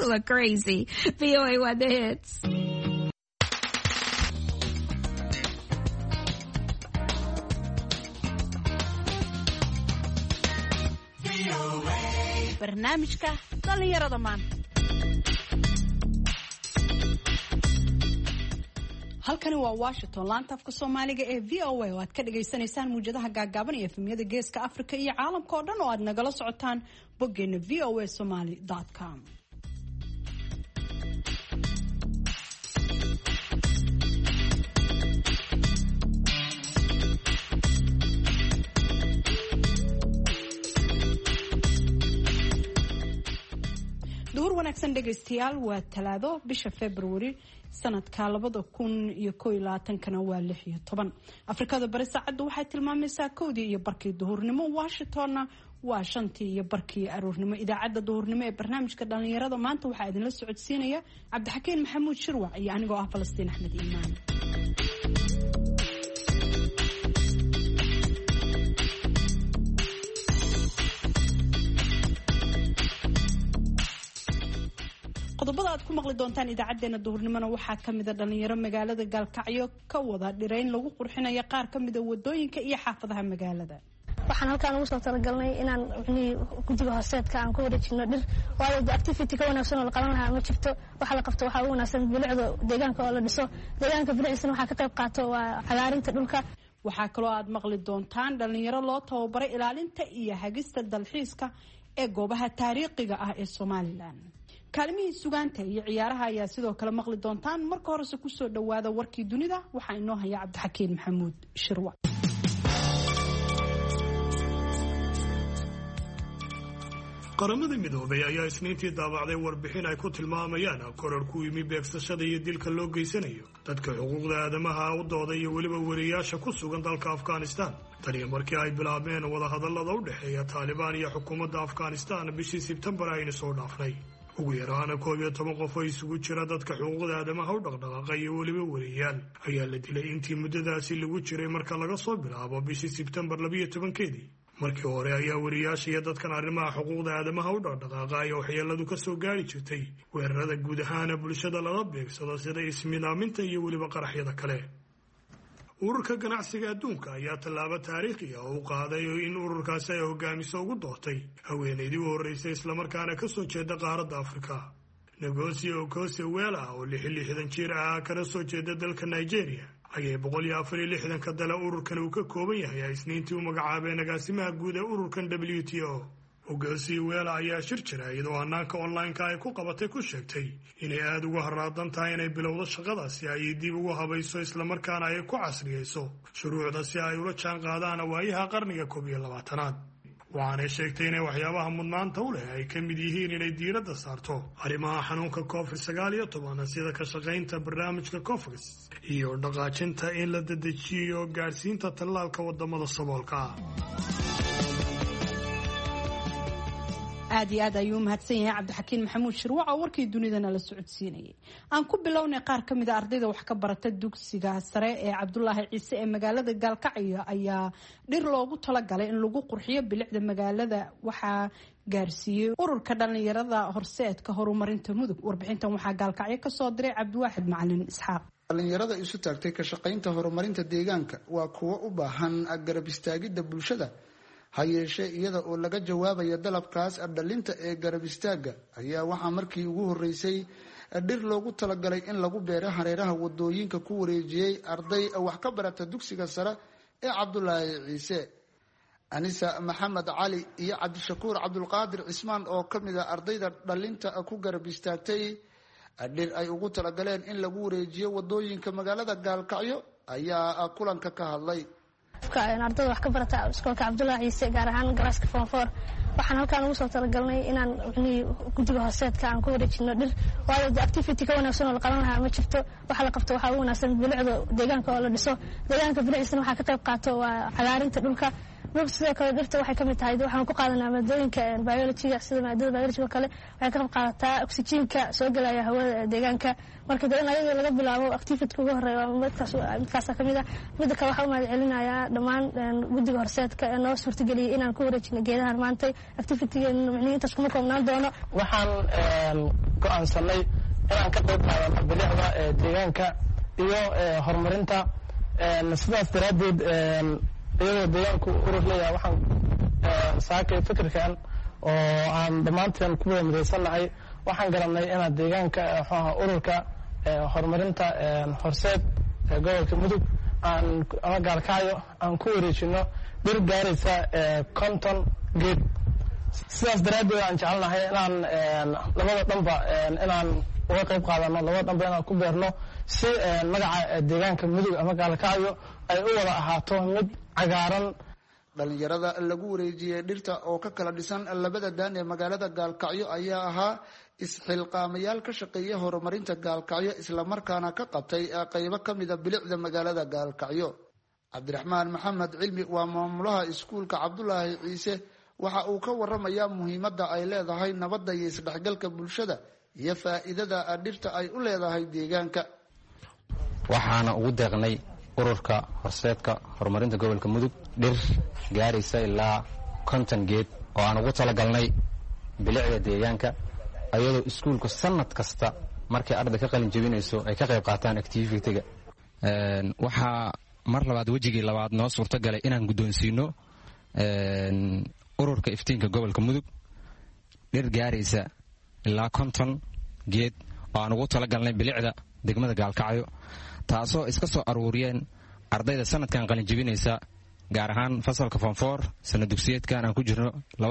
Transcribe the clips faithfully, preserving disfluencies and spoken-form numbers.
look crazy. V O A One The Hits. barnaamijka dhalinyarada maanta. halkani waa Washington, laanta afka Soomaaliga ee V O A oo aad ka dhageysanaysaan muujadaha gaagaaban ee efemyada Geeska Afrika iyo caalamka oo dhan oo aad nagala socotaan boggeena v o a somali dot com. duhur wanaagsan dhegaystayaal, waa talaado bisha February sanadka labada kun iyo kow iyo labaatan-kana waa lix iyo toban. Afrikada bari saacadu waxay tilmaamaysaa kowdii iyo barkii duhurnimo, Washingtonna waa shantii iyo barkii aroornimo. Idaacadda duhurnimo ee barnaamijka dhalinyarada maanta waxaa idinla socodsiinaya Cabdixakiin Maxamuud Shirwac iyo anigoo ah Falastiin Axmed Iimaan. qodobada aad ku maqli doontaan idaacadeena duhurnimona waxaa kamid ah dhalinyaro magaalada Gaalkacyo ka wada dhirayn lagu qurxinayo qaar kamid ah wadooyinka iyo xaafadaha magaalada. waxaan halkaan ugu soo talagalnay inaan guddiga hooseedka aan ku wareejino dhir, waayo activity ka wanaagsan oo la qaban lahaa ma jirto. waxa la qabto waxaa ugu wanaagsan bilicda deegaanka oo la dhiso. deegaanka bilicdiisana waxaa ka qayb qaato waa cagaarinta dhulka. waxaa kaloo aad maqli doontaan dhalinyaro loo tababaray ilaalinta iyo hagista dalxiiska ee goobaha taariikhiga ah ee Somaliland. kaalmihii sugaanta iyo ciyaaraha ayaa sidoo kale maqli doontaan. marka horese kusoo dhawaada warkii dunida, waxaa inoo haya Cabdixakiin Maxamuud Shirwac. qaramada midoobay ayaa isniintii daabacday warbixin ay ku tilmaamayaan koror ku yimi beegsashada iyo dilka loo geysanayo dadka xuquuqda aadamaha u dooda iyo weliba wariyaasha ku sugan dalka Afghanistan. tani markii ay bilaabeen wadahadallada u dhexeeya Taliban iyo xukuumadda Afghanistan bishii Sebtembar aynu soo dhaafnay. ugu yaraan koob iyo toban qof oo isugu jira dadka xuquuqda aadamaha u dhaqdhaqaaqa iyo weliba wariyaal ayaa la dilay intii muddadaasi lagu jiray marka laga soo bilaabo bishii Sebtembar labiyo tobankeedii. markii hore ayaa wariyaasha iyo dadkan arrimaha xuquuqda aadamaha u dhaqdhaqaaqa ay waxyeeladu ka soo gaari jirtay weerarada guud ahaan bulshada lala beegsado sida ismidaaminta iyo weliba qaraxyada kale. ururka ganacsiga adduunka ayaa tallaabo taariikhi ah u qaaday in ururkaasi ay hogaamiso ugu doortay haweeneydii u horreysay islamarkaana ka soo jeeda qaaradda Afrika. Ngozi Okonjo-Iweala oo lix iyo lixdan jir ah kana soo jeeda dalka Nigeria ayay boqol iyo afar iyo lixdan ka dala ururkan uu ka kooban yahay isniintii u magacaabay agaasimaha guud ee ururkan W T O. Okonjo-Iweala ayaa shir jira iyadoo hannaanka online-ka ay ku qabatay ku sheegtay inay aada uga haraadan tahay inay bilowdo shaqadaasi ay dib ugu habayso islamarkaana ay ku casriyeyso shuruucda si ay ula jaan qaadaan waayaha qarniga koob iyo labaatanaad. waxaanay sheegtay inay waxyaabaha mudnaanta u leh ay ka mid yihiin inay diiradda saarto arrimaha xanuunka covid sagaal iyo toban sida ka shaqaynta barnaamijka COVAX iyo dhaqaajinta in la dedejiyo gaarsiinta tallaalka wadamada saboolka ah. aad iyo aad ayuu mahadsan yahay Cabdixakiin Maxamuud Shirwac oo warkii dunidana la socodsiinayay. aan ku bilownay qaar ka mid ah ardayda wax ka barata dugsiga sare ee Cabdullaahi Ciise ee magaalada Gaalkacyo ayaa dhir loogu talagalay in lagu qurxiyo bilicda magaalada waxaa gaarsiiyay ururka dhalinyarada horseedka horumarinta mudug. warbixintan waxaa Gaalkacyo ka soo diray Cabdiwaaxid Macalin Isxaaq. dhalinyarada isu taagtay ka shaqaynta horumarinta deegaanka waa kuwo u baahan garab istaagidda bulshada. ha yeeshee iyada oo laga jawaabayo dalabkaas dhalinta ee garab istaaga ayaa waxaa markii ugu horeysay dhir loogu talagalay in lagu beero hareeraha wadooyinka ku wareejiyay arday wax ka barata dugsiga sare ee Cabdullaahi Ciise. Anisa Maxamed Cali iyo Cabdishakuur Cabdulqaadir Cismaan oo kamid ah ardayda dhalinta ku garab istaagtay dhir ay ugu talagaleen in lagu wareejiyo wadooyinka magaalada Gaalkacyo ayaa kulanka ka hadlay. ardayda wax ka barata iskoolka Cabdullaahi Ciise gaar ahaan galaaska form four. waxaan halkaan ugu soo talagalnay inaan guddiga hooseedka aan ku wareejino dhir, waayo activity ka wanaagsan oo la qaban lahaa ma jirto. waxa la qabto waxaa ugu wanaagsan bilicda deegaanka oo la dhiso. deegaanka bilicdiisana waxaa ka qayb qaato waa cagaarinta dhulka. group sidoo kale dhirta waxay kamid tahay waxaan ku qaadanaa maadooyinka biology-ga sida maadada biology-ga kale waxay ka qayb qaadataa oxygen-ka soo galaya hawada deegaanka marka in ayada laga bilaabo activity ugu horeeya midkaas midkaas kamid ah mid kale waxa uu mahad celinayaa dhammaan guddiga horseedka ee noo suurtageliyay inaan ku wareejino geedahan maanta activity-gan macnihiintaas kuma koobnaan doono waxaan go'aansanay inaan ka qayb qaadano bilicda deegaanka iyo horumarinta sidaas daraaddeed iyadoo deegaanku urur leeyahay waxaan saakay fikirkan oo aan dhammaanteen ku wada midaysannahay waxaan garanay inaan deegaanka waxaa ururka horumarinta horseed gobolka mudug aan ama gaalkacyo aan ku wareejino dhir gaaraysa konton geed sidaas daraaddeed aan jecelnahay inaan labada dhanba inaan uga qayb qaadano labada dhanba inaan ku beerno si magaca deegaanka mudug ama gaalkacyo ay u wada ahaato mid cagaaran dhalinyarada lagu wareejiyey dhirta oo ka kala dhisan labada daan ee magaalada gaalkacyo ayaa ahaa isxilqaamayaal ka shaqeeya horumarinta gaalkacyo islamarkaana ka qabtay qaybo ka mida bilicda magaalada gaalkacyo cabdiraxmaan maxamed cilmi waa maamulaha iskuulka cabdulaahi ciise waxa uu ka waramayaa muhiimadda ay leedahay nabadda iyo isdhexgalka bulshada iyo faa'iidada dhirta ay u leedahay deegaanka waxaana ugu deeqnay ururka horseedka horumarinta gobolka mudug dhir gaaraysa ilaa konton geed oo aan ugu talagalnay bilicda deegaanka ayadoo iskuulku sanad kasta markay arday ka qalin jebinayso ay ka qayb qaataan activity-ga waxaa mar labaad wejigii labaad noo suurto galay inaan guddoonsiino ururka iftiinka gobolka mudug dhir gaaraysa ilaa konton geed oo aan ugu talagalnay bilicda degmada gaalkacyo taasoo iska soo aruuriyeen ardayda sanadkan qalin jebinaysa gaar ahaan fasalka fonfoor sana dugsiyeedkan aan ku jirno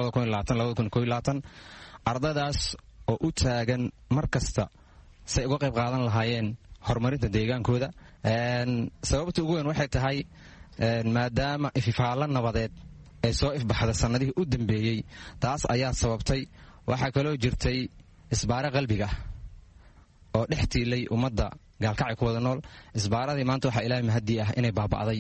ardaydaas oo u taagan mar kasta say uga qayb qaadan lahaayeen horumarinta deegaankooda sababta ugu weyn waxay tahay maadaama ififaalo nabadeed ay soo ifbaxda sannadihii u dambeeyey taas ayaa sababtay waxaa kaloo jirtay isbaare qalbiga oo dhex tiilay ummadda gaalkacyo ku wada nool isbaaradii maanta waxaa ilaahay mahadii ah inay baaba'day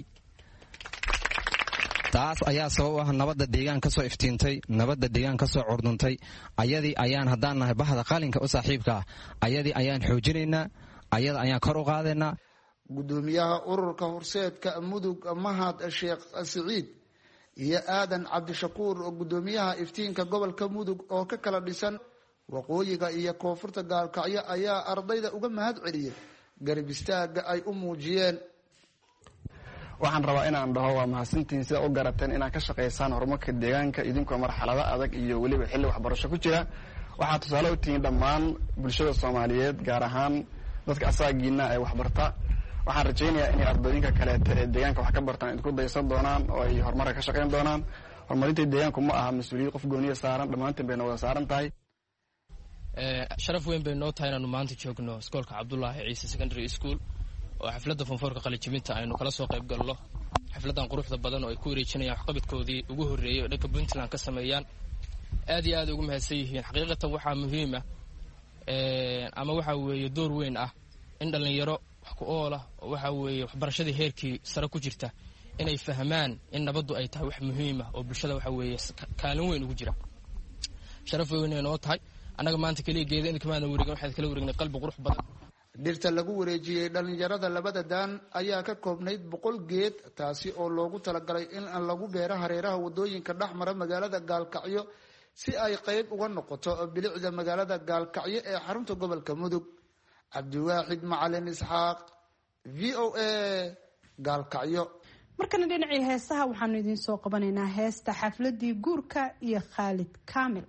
taas ayaa sabab u ah nabadda deegaan ka soo iftiintay nabadda deegaan ka soo curduntay ayadii ayaan haddaan nahay bahda qalinka u saaxiibka ah ayadii ayaan xoojinaynaa ayada ayaan kor u qaadaynaa gudoomiyaha ururka horseedka mudug mahad sheekh siciid iyo aadan cabdishakuur oo gudoomiyaha iftiinka gobolka mudug oo ka kala dhisan waqooyiga iyo koonfurta gaalkacyo ayaa ardayda uga mahad celiyay garab istaaga ay u muujiyeen waxaan rabaa inaan dhaho waa mahadsantihiin sida u garateen inaad ka shaqaysaan horumarka deegaanka idinkoo marxalado adag iyo weliba xilli waxbarasho ku jira waxaad tusaale u tihiin dhammaan bulshada soomaaliyeed gaar ahaan dadka asaagiina ee waxbarta waxaan rajaynayaa inay ardooyinka kaleeta ee deegaanka wax ka bartaan idinku daysan doonaan oo ay horumarka ka shaqayn doonaan horumarinta deegaanku ma aha mas-uuliyad qof gooniya saaran dhammaantiin bayna wada saaran tahay sharaf weyn bay noo tahay inaanu maanta joogno iskoolka cabdulaahi ciise secondary school oo xafladda fonfoorka qalijibinta aynu kala soo qayb galno xafladdan quruxda badan oo ay ku wareejinayaan waxqabadkoodii ugu horreeyey oo dhanka puntland ka sameeyaan aad iyo aad ugu mahadsan yihiin xaqiiqatan waxaa muhiim ah ama waxaa weeye door weyn ah in dhallinyaro wax ku oola oo waxaa weeye waxbarashadii heerkii sare ku jirta inay fahmaan in nabaddu ay tahay wax muhiim ah oo bulshada waxaa weeye kaalin weyn ugu jira sharaf weyn ay noo tahay annaga maanta keliya geeda in kamaana wareegin waxaad kala wareegnay qalbi qurux badan dhirta lagu wareejiyey dhalinyarada labada daan ayaa ka koobnayd boqol geed taasi oo loogu talagalay in lagu beero hareeraha wadooyinka dhex mara magaalada gaalkacyo si ay qayb uga noqoto bilicda magaalada gaalkacyo ee xarunta gobolka mudug cabdiwaaxid macalin isxaaq v o a gaalkacyo markana dhinacii heesaha waxaanu idiin soo qabanaynaa heesta xafladii guurka iyo khaalid kaamil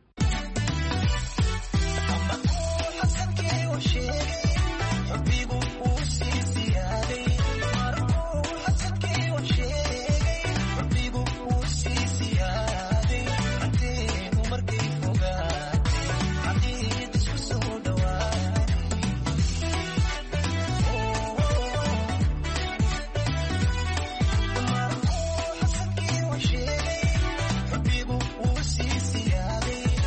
Baby,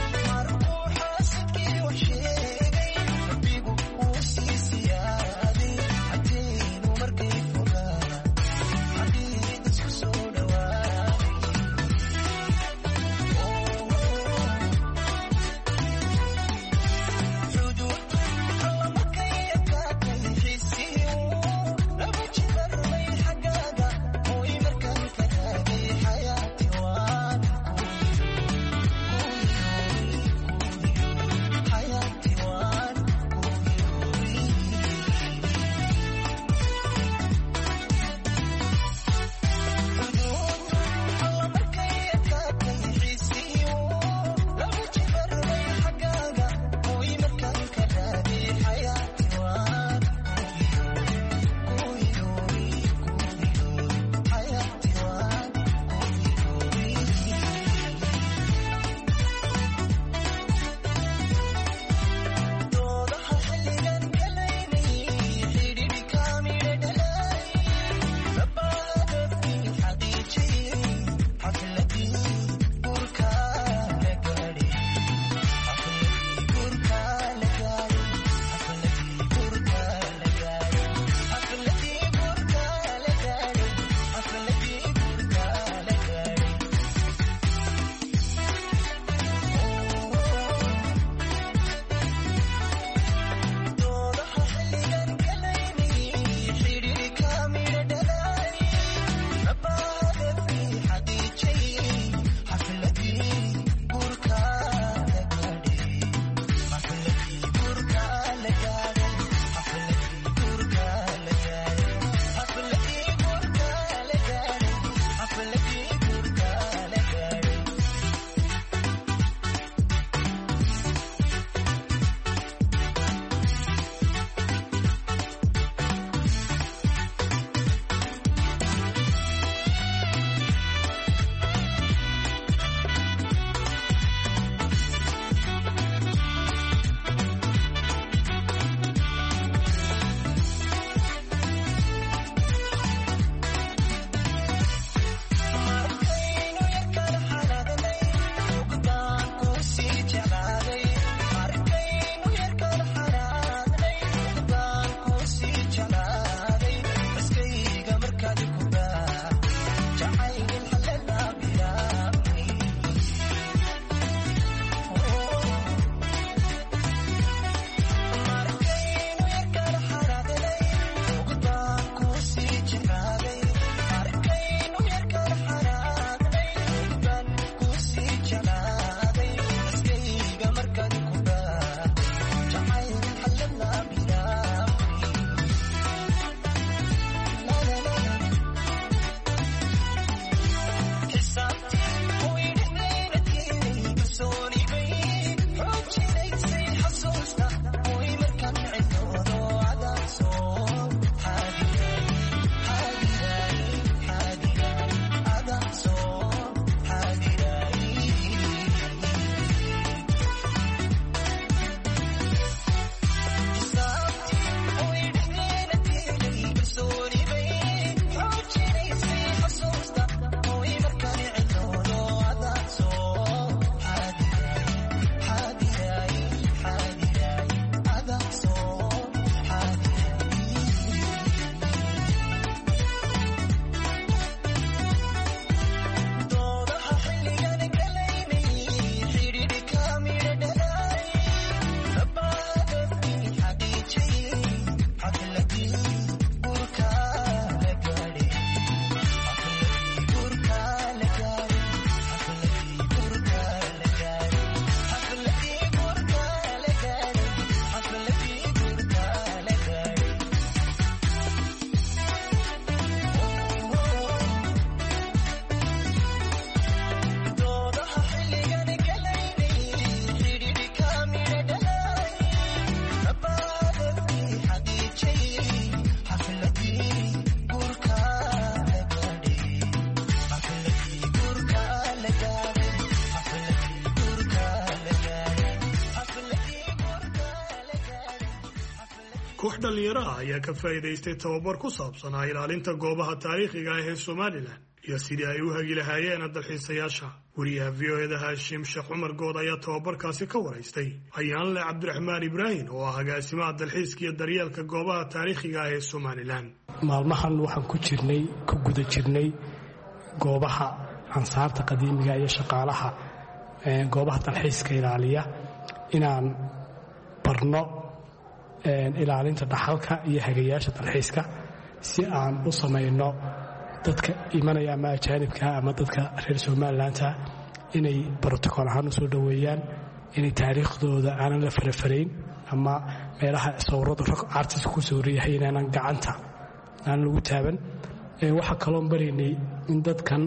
koox dhalinyaro ah ayaa ka faa'iidaystay tababar ku saabsanaa ilaalinta goobaha taariikhiga ah ee Somaliland iyo sidii ay u hagi lahaayeen dalxiisayaasha. wariyaha V O A Haashim Sheekh Cumar Good ayaa tababarkaasi ka waraystay Ayaanle Cabdiraxmaan Ibraahin oo ah agaasimaha dalxiiska iyo daryeelka goobaha taariikhiga ah ee Somaliland. maalmahan waxaan ku jirnay ku guda jirnay goobaha ansaarta qadiimiga iyo shaqaalaha ee goobaha dalxiiska ilaaliya inaan barno ilaalinta dhaxalka iyo hagayaasha dalxiiska si aan u sameeyno dadka imanaya ama ajaanibka ama dadka reer Somaliland inay protocol ahaan u soo dhaweeyaan inay taariikhdooda aanan la farafarayn ama meelaha sawirada artist ku soo riyahay inaan gacanta aan lagu taaban. waxa kale oo barinay in dadkan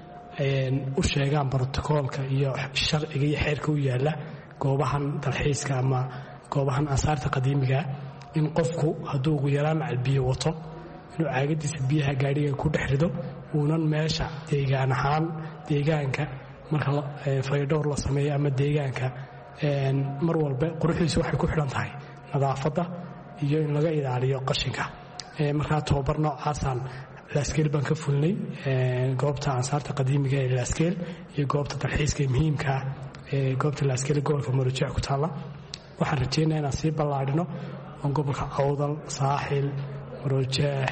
u sheegaan protocolka iyo sharciga iyo xeerka u yaala goobahan dalxiiska ama goobahan asaarta qadiimiga in qofku hadduu ugu yaraan albiyo wato inuu caagadiisa biyaha gaadhiga ku dhexrido uunan meesha deegaan ahaan deegaanka marka faydhowr la sameeyo ama deegaanka mar walba quruxdiisa waxay ku xidhan tahay nadaafadda iyo in laga ilaaliyo qashinka. markaa tababar noocaasaan laaskeel baan ka fulnay goobta ansaarta qadiimiga ee laaskeel iyo goobta dalxiiska muhiimka ee goobta laaskeel gobolka Maroodijeex ku taala. waxaan rajeynayaa inaan sii ballaadhino oo gobolka Awdal, Saaxil, Maroodijeex,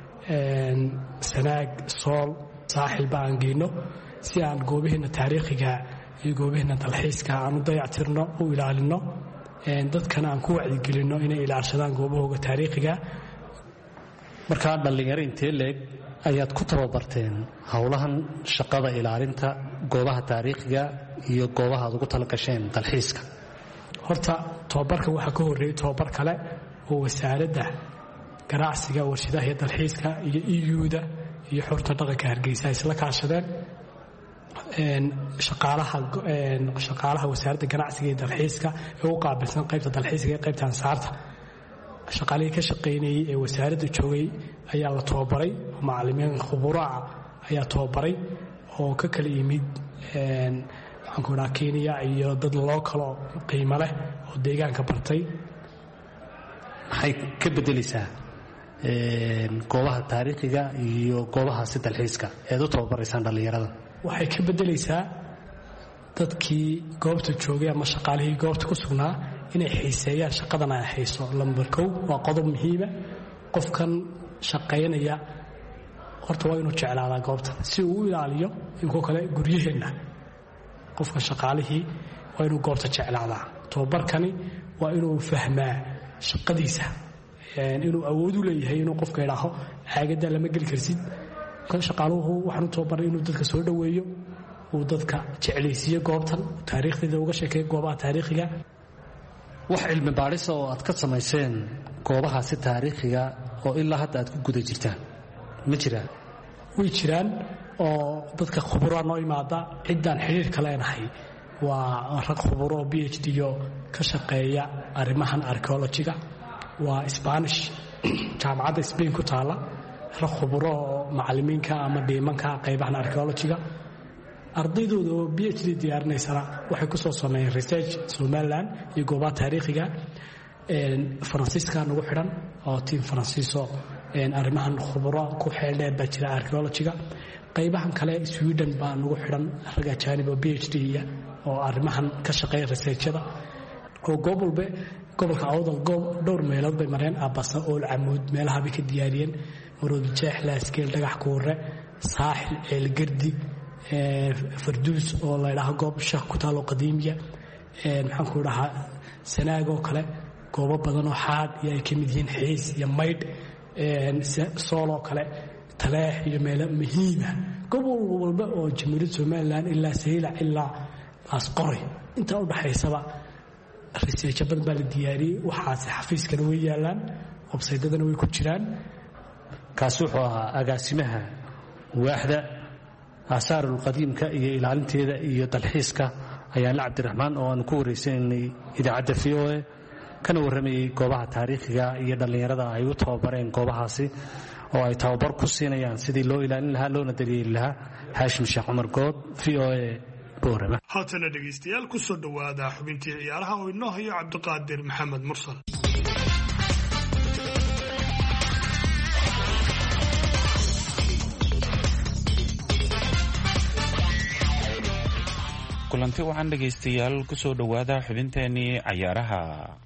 Sanaag, Sool, Saaxil baan geyno si aan goobaheena taariikhiga iyo goobaheena dalxiiska aan u dayactirno u ilaalino dadkana aan ku wacyigelino inay ilaashadaan goobahooda taariikhiga. markaa dhalinyaro intee leeg ayaad ku tababarteen howlahan shaqada ilaalinta goobaha taariikhiga iyo goobaha aad ugu tala gasheen dalxiiska? horta tababarka waxaa ka horreeyay tababar kale oo wasaaradda ganacsiga, warshadaha iyo dalxiiska iyo E U-da iyo xurta dhaqanka Hargeysa isla kaashadeen shaqaalaha shaqaalaha wasaaradda ganacsiga iyo dalxiiska ee u qaabilsan qaybta dalxiiska iyo qaybta ansaarta. shaqaalihii ka shaqaynayay ee wasaaradda joogay ayaa la tababaray, macallimiin khubaro ah ayaa tababaray oo ka kala yimid waxaan ku dhahaa Kenya iyo dad loo kala qiimo leh oo deegaanka bartay. maxay ka bedelaysaa goobaha taariikhiga iyo goobaha si dalxiiska ee u tababaraysaan dhalinyarada? waxay ka bedelaysaa dadkii goobta joogay ama shaqaalihii goobta ku sugnaa inay xiiseeyaan shaqadan ay hayso. lambar kow waa qodob muhiima. qofkan shaqaynaya horta waa inuu jeclaadaa goobta si uu u ilaaliyo inkoo kale guryaheenna. qofka shaqaalihii waa inuu goobta jeclaadaa. tababarkani waa inuu fahmaa shaqadiisa, inuu awood u leeyahay inuu qofka idhaaho caagada lama geli karsid. shaqaaluhu waxaan u tababaray inuu dadka soo dhaweeyo, uu dadka jeclaysiiyo goobtan, taariikhdeeda uga sheekeeyo goobaha taariikhiga. wax cilmi baadhis oo aad ka samayseen goobahaasi taariikhiga oo ilaa hadda aad ku guda jirtaan ma jiraan? way jiraan oo dadka khuburo noo imaada. ciddaan xiriirka leenahay waa rag khuburo oo B H D oo ka shaqeeya arrimahan archaeology-ga. waa Spanish jaamacadda Spain ku taala. rag khuburo oo macallimiinka ama dhiimanka qaybahan archaeology-ga. ardaydooda oo B H D diyaarinaysana waxay ku soo sameeyeen research Somaliland iyo goobaha taariikhiga. Faransiiska nagu xidhan oo team Faransiiso arrimahan khuburo ku xeeldheer baa jira archaeology-ga. qaybahan kale Sweden baa nagu xidhan rag ajaanib oo B H D oo arrimahan ka shaqeeya researchada. oo gobolba gobolka Awdal dhowr meelood bay mareen, Abasa oo Camuud meelaha bay ka diyaariyeen, Maroodijeex, Laaskeel, Dhagax Kuure, Saaxil, Eelgardi, Farduus oo la yidhaaho goob shaq ku taalo qadiimiya. maxaan ku dhahaa Sanaag oo kale goobo badan oo xaad iyo ay ka mid yihiin Xiis iyo Maydh, Sool oo kale, Taleex iyo meelo muhiima. gobol walba oo Jamhuuriyadda Somaliland ilaa Saylac ilaa Asqoray inta u dhaxaysaba research badan baa la diyaariyey. waxaas xafiiskana way yaalaan, website-dadana way ku jiraan. kaasi wuxuu ahaa agaasimaha waaxda aasaarul qadiimka iyo ilaalinteeda iyo dalxiiska Ayaanle Cabdiraxmaan oo aan ku wareysanay idaacadda V O A kana waramayay goobaha taariikhiga iyo dhalinyarada ay u tababareen goobahaasi oo ay tababar ku siinayaan sidii loo ilaalin lahaa loona daryeeli lahaa. Haashim Sheekh Cumar Good, V O A, Boorama. haatana dhegaystayaal ku soo dhawaada xubintii ciyaaraha oo inoo hayo Cabdiqaadir Maxamed Mursal. kulanti wacan dhegaystayaal kusoo dhowaada xubinteenii cayaaraha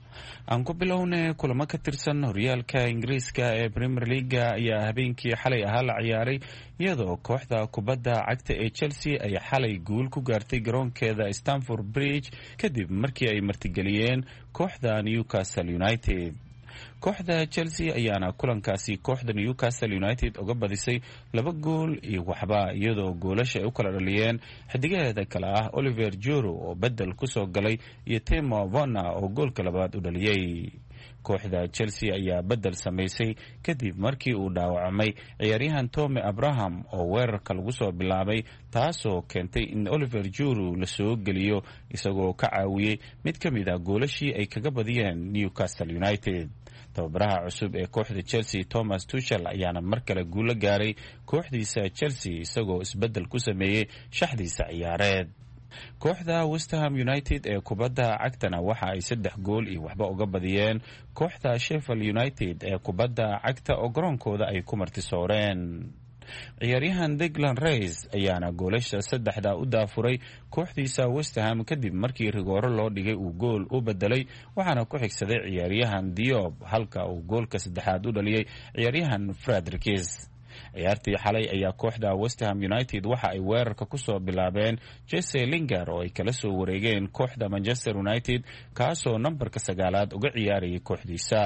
aan ku bilownay kulamo ka tirsan horyaalka ingiriiska ee Premier League ayaa habeenkii xalay ahaa la ciyaaray iyadoo kooxda kubadda cagta ee Chelsea ay xalay guul ku gaartay garoonkeeda Stamford Bridge kadib markii ay martigeliyeen kooxda Newcastle United. kooxda Chelsea ayaana kulankaasi kooxda Newcastle United uga badisay laba gool iyo waxba iyadoo goolasha ay u kala dhaliyeen xidigaheeda kale ah Oliver Giroud oo bedel ku soo galay iyo Timo Werner oo goolka labaad u dhaliyay. kooxda Chelsea ayaa bedel sameysay kadib markii uu dhaawacmay ciyaaryahan Tommy Abraham oo weerarka lagu soo bilaabay taasoo keentay in Oliver Giroud la soo geliyo isagoo ka caawiyay mid ka mid ah goolashii ay kaga badiyeen Newcastle United. tababaraha cusub ee kooxda Chelsea Thomas Tuchel ayaana mar kale guulo gaaray kooxdiisa Chelsea isagoo isbedel ku sameeyay shaxdiisa ciyaareed. kooxda West Ham United ee kubadda cagtana waxa ay saddex gool iyo waxba uga badiyeen kooxda Sheffield United ee kubadda cagta oo garoonkooda ay ku martisooreen. ciyaaryahan Declan Rice ayaana goolasha saddexda u daafuray kooxdiisa West Ham kadib markii rigooro loo dhigay uu gool u bedelay waxaana ku xigsaday ciyaaryahan Diop halka uu goolka saddexaad u dhaliyay ciyaaryahan Frederickis. ciyaartii xalay ayaa kooxda West Ham United waxa ay weerarka ku soo bilaabeen Jesse Lingard oo ay kala soo wareegeen kooxda Manchester United kaasoo nambarka sagaalaad uga ciyaarayay kooxdiisa.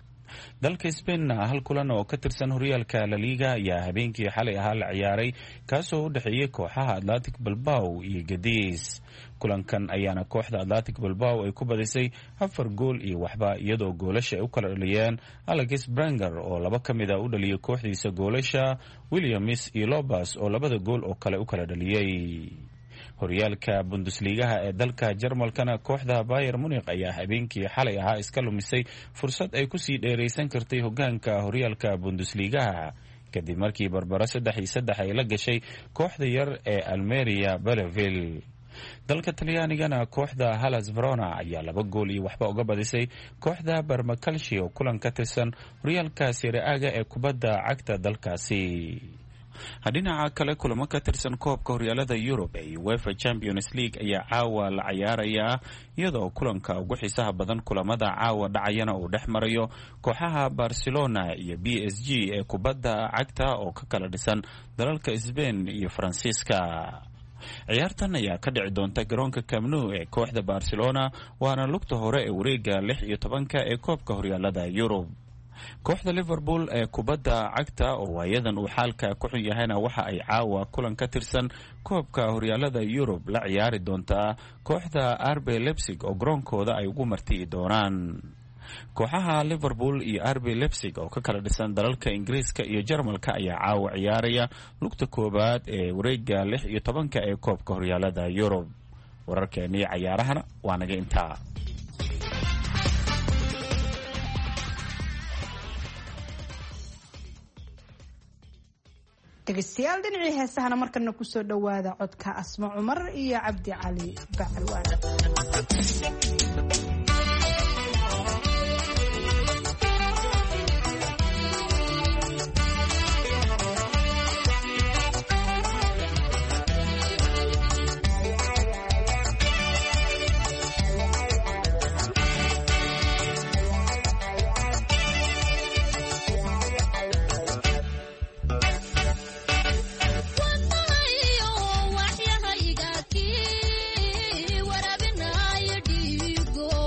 dalka Spain hal kulan oo ka tirsan horyaalka La Liga ayaa habeenkii xalay ahaa la ciyaaray kaasoo u dhaxeeyay kooxaha Athletic Bilbao iyo Cadiz. kulankan ayaana kooxda Athletic Bilbao ay ku badisay afar gool iyo waxba iyadoo goolasha ay u kala dhaliyeen Alex Branger oo laba ka mid ah u dhaliyay kooxdiisa goolasha, Williams iyo Lobas oo labada gool oo kale u kala dhaliyay. horyaalka Bundesliga ee dalka Jarmalkana kooxda Bayern Munich ayaa habeenkii xalay ahaa iska lumisay fursad ay ku sii dheereysan kartay hogaanka horyaalka Bundesliga kadib markii barbaro saddex iyo saddex ay la gashay kooxda yar ee Almeria Belleville. dalka Talyaanigana kooxda Hellas Verona ayaa laba gool iyo waxba uga badisay kooxda Parma Calcio kulan ka tirsan horyaalka Serie A ee kubadda cagta dalkaasi. dhinaca kale kulamo ka tirsan koobka horyaalada Yurub ee UEFA Champions League ayaa caawa la ciyaaraya iyadoo kulanka ugu xiisaha badan kulamada caawa dhacayana uu dhex marayo kooxaha Barcelona iyo B S G ee kubadda cagta oo ka kala dhisan dalalka Spain iyo Faransiiska. ciyaartan ayaa ka dhici doonta garoonka Camp Nou ee kooxda Barcelona waana lugta hore ee wareega lix iyo tobanka ee koobka horyaalada Yurub. kooxda Liverpool ee kubadda cagta oo waayadan uu xaalka ku xun yahayna waxa ay caawa kulan ka tirsan koobka horyaalada Yurub la ciyaari doontaa kooxda R B Leipzig oo garoonkooda ay ugu martii doonaan. kooxaha Liverpool iyo R B Leipzig oo ka kala dhisan dalalka Ingiriiska iyo Jarmalka ayaa caawa ciyaaraya lugta koobaad ee wareega lix iyo tobanka ee koobka horyaalada Yurub. wararkeennii cayaarahana waa naga intaa. dhegeystayaal dhinacii heesahana markana ku soo dhowaada codka Asma Cumar iyo Cabdi Cali Bacalwaan. Warabina, you do.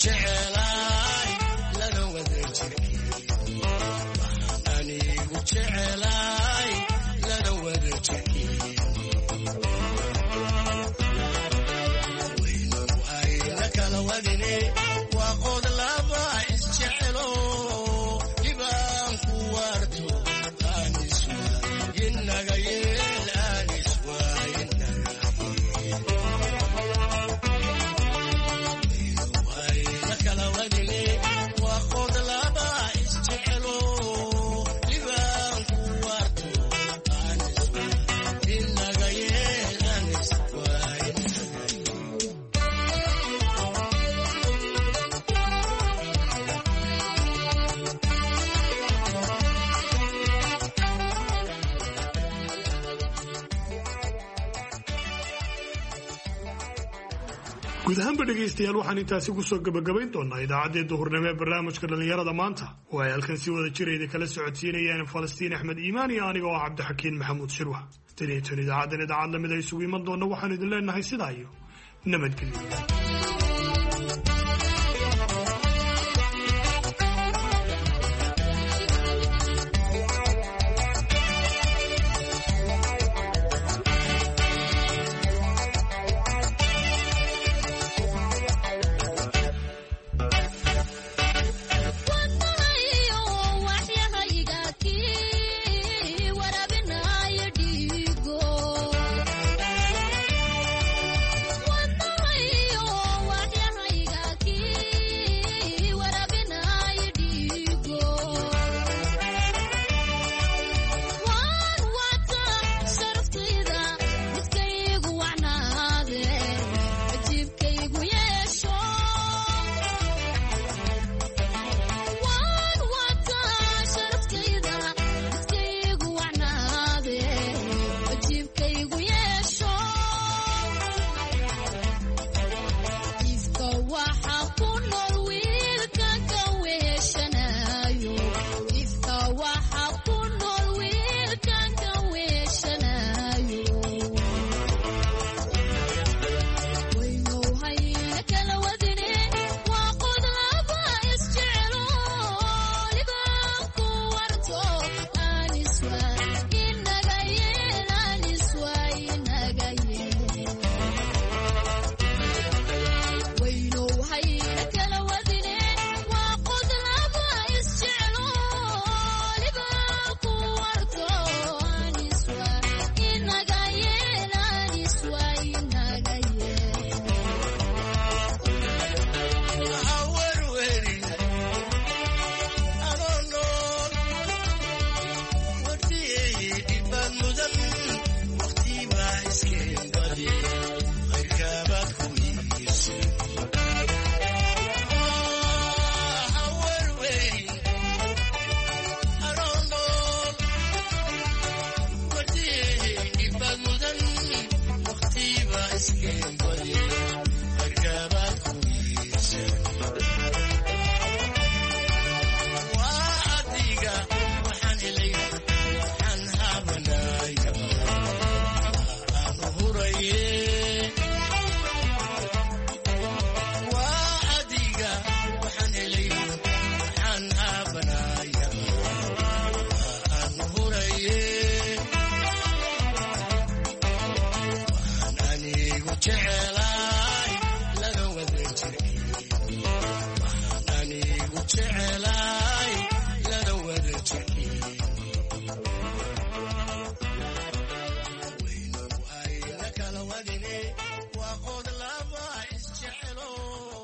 guud ahaanba dhegaystayaal waxaan intaasi kusoo gabagabayn doonaa idaacaddii duhurnimo ee barnaamijka dhallinyarada maanta oo ay halkan si wada jirayda kala socodsiinayaan falastiin axmed iimaan iyo aniga oo ah cabdixakiin maxamuud shirwa tan iyo tan idaacaddan idaacad lamid ay isugu iman doonna waxaan idin leenahay sidaa iyo nabadgelyo.